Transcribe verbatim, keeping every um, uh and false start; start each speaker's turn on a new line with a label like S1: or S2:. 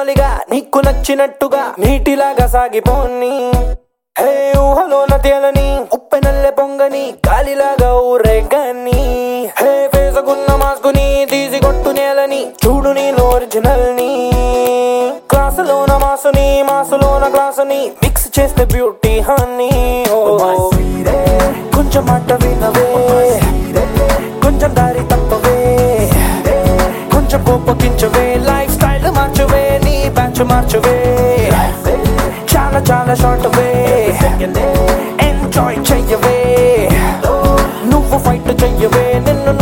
S1: జాలిగా నీకు నచ్చినట్టుగా నీటిలాగా సాగిపోని హే ఊహలోన తేలని ఉప్పెనల్లె పొంగని గాలిలాగా ఊరేగాని హే వేసుకున్న మాస్కుని తీసి కొట్టు నేలని చూడు నేను ఒరిజినల్ ని క్లాసులోన మాసుని మాసులోన గ్లాసుని మిక్స్ చేస్తే బ్యూటీ హనీ కొంచెం మాట వినవే కొంచెం దారి తప్పవే కొంచెం కోపగించవే లైఫ్ స్టైల్ మార్చవే నీ బ్యాచ్ మార్చవే చాలా చాలా షార్ట్ వే ఎంజాయ్ చెయ్యవే నువ్వు ఫైట్ చెయ్యవే నిన్ను